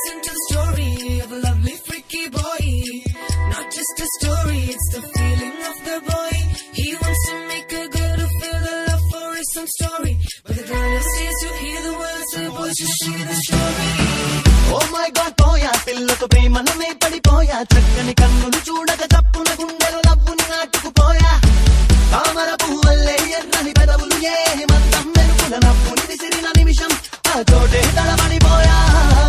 listen to the story of a lovely freaky boy. Not just a story, it's the feeling of the boy. He wants to make a girl to feel the love for his some story. But the girl never sees to hear the words, so the boy just share the story. Oh my God, పోయా పిల్లతో ప్రేమలోనే పడిపోయా చక్కని కన్నులు చూడ